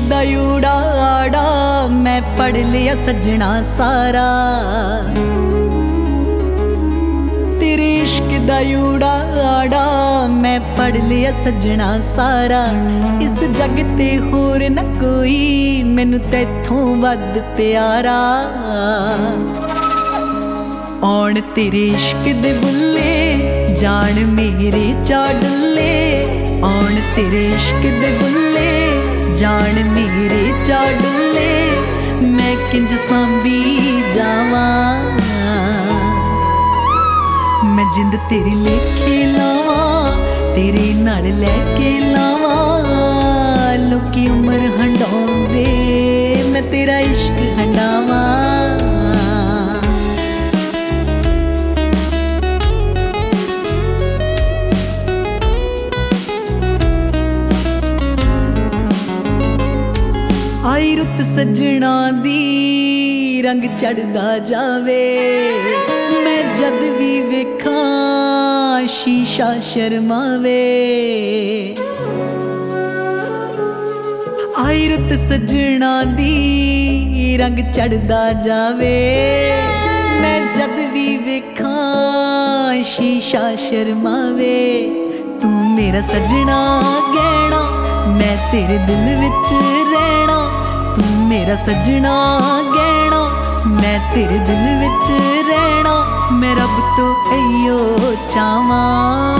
दा यूड़ा आड़ा मैं पढ़ लिया सजना सारा। तेरे इश्क दा यूड़ा आड़ा मैं पढ़ लिया सजना सारा। इस जग ते होर न कोई मैनू तैथों वध प्यारा। औण तेरे इश्क दे बुल्ले जान मेरे चा डुल्ले। औण तेरे इश्क दे बुल्ले जान मेरे चा डुल्ले। मैं किंज सांभी जावां मैं जिंद तेरी लेके लावां तेरे नाल लैके लावां। लोकी उमर हंडाउंदे मैं तेरा इश्क हंडावां। आई रुत सजना दी रंग चढ़दा जावे। मैं जद भी वेखां शीशा शर्मावे। आई रुत सजना दी रंग चढ़दा जावे। मैं जद भी वेखां शीशा शर्मावे। तू मेरा सजना गहना मैं तेरे दिल विच रहना। तू मेरा सजना गहना मैं तेरे दिल विच रहना। मैं रब तो इयो चावां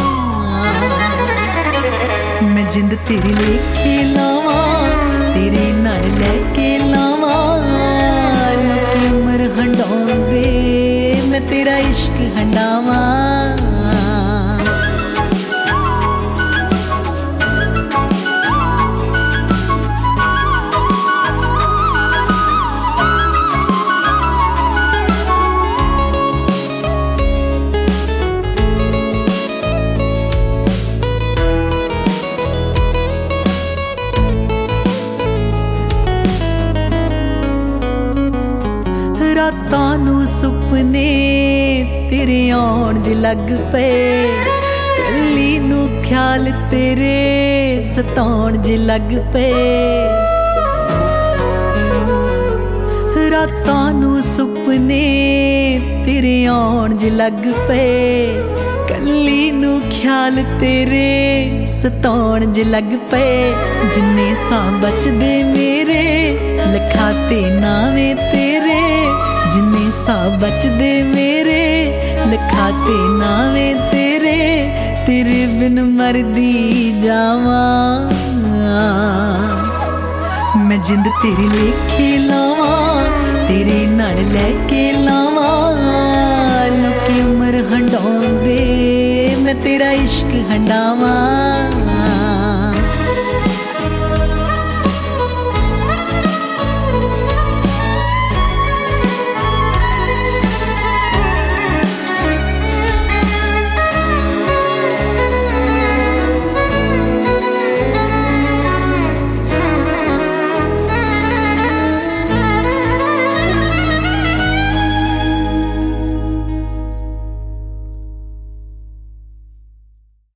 मैं जिंद तेरी लेके लावां तेरे नाल लैके लावां। लोकी उमर हंडाउंदे मैं तेरा इश्क हंडावां। रातां नू सुपने तेरे आउण ज लग पे। कल्ली नू ख्याल तेरे सताउण ज लग पे। रातां नू सुपने तेरे आउण ज लग पे। कल्ली नू ख्याल तेरे सताउण ज लग पे। जिन्ने सा बचदे मेरे लिखाते नावे तेरे। जिन्ने सा बचदे मेरे लिखाते नावे तेरे। तेरे बिन मरदी जावां मैं जिंद तेरी लेके लावां तेरे नाल लैके लावां। लोकी उमर हंडाउंदे मैं तेरा इश्क हंडावां।